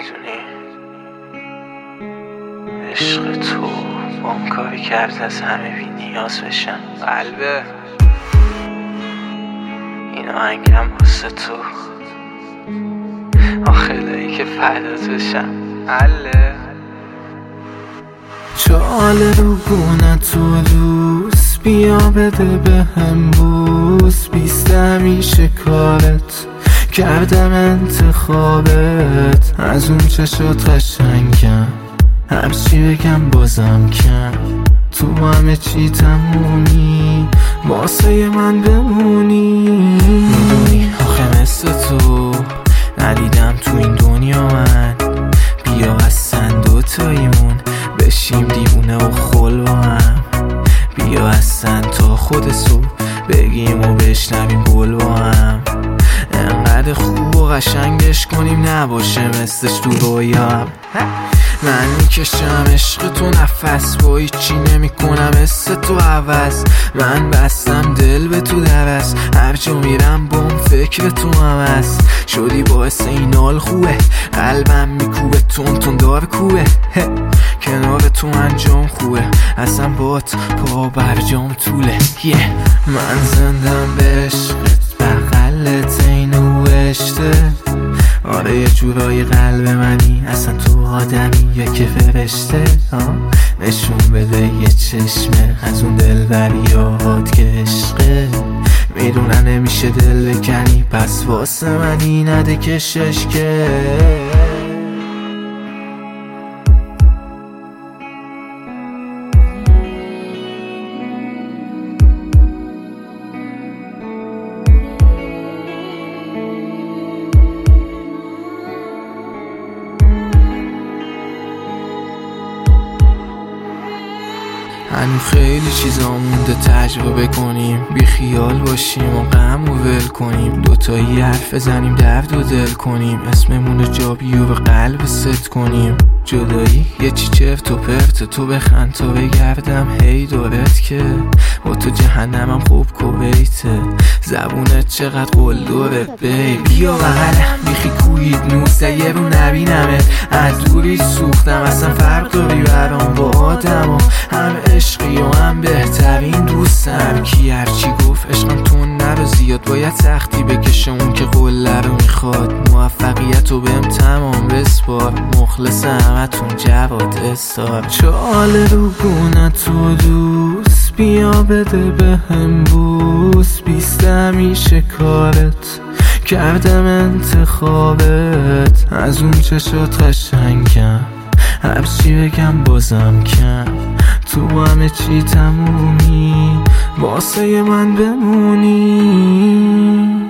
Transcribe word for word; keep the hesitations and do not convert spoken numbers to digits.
میدونی عشق تو بام کاری کرد از همه بی نیاز بشم. قلبه این آهنگم واسه تو، آخلایی که فدات بشم. حله چاله رو گونه تو دوست، بیا بده به هم بوس. بیسته همیشه کارت کردم انتخابت، از اون چشات قشنگم هرچی بگم بازم کم. تو همه چی تمونی واسه من بمونی. میدونی آخه مثل تو ندیدم تو این دنیا من. بیا اصلا دوتاییمون بشیم دیوونه و خل با هم. بیا اصلا تا خود صبح بگیم و بشنویم گل با هم. انقدر خوب و قشنگش کنیم نباشه مثلش تو رویام. من میکشم عشق تو نفس، با هیچی نمی کنم مثل تو عوض. من بستم دل به تو درست، هر جا میرم بام فکر تو هم هست. شدی باعث این حال خوبه، قلبم میکوبه تون تون دار کوبه. کنار تو انجام خوبه، اصلا بات پا برجام طوله. yeah. من زندم به عشقت، بغلت اینو اشته. آره یه جورای قلب منی، اصلا تو آدمی یا که فرشته. نشون بده یه چشمه از اون دلبریات که عشقه. میدونم نمیشه دل بکنی، پس واسه منی نده کشش که. هنو خیلی چیزا مونده تجربه کنیم، بی خیال باشیم و غم و ول کنیم. دوتایی حرف بزنیم درد و دل کنیم، اسممون جا بیو به قلب ست کنیم. جدایی یه چی چرت و پرت، تو بخند تا بگردم هی دورت که. با تو جهنمم خوب کویته، زبونت چقدر قول داره بی. بیا بغلم میخی کویت نوسته یه رو نبینمت. از دوری سوختم اصلا فرق داری برام با آدم. هم عشقی و هم بهترین دوستم، کی هرچی گفت عشقم تو نرو زیاد. باید سختی بکشه اون که قله رو میخواد، موفقیت رو بهم تمام بسپار. مخلص همتون جواد استار. چاله رو گونه تو دوست، بیا بده به هم بوس. بیسته همیشه کارت کردم انتخابت، از اون چشات قشنگم هرچی بگم بازم کم. تو همه چی تمومی واسه من بمونی.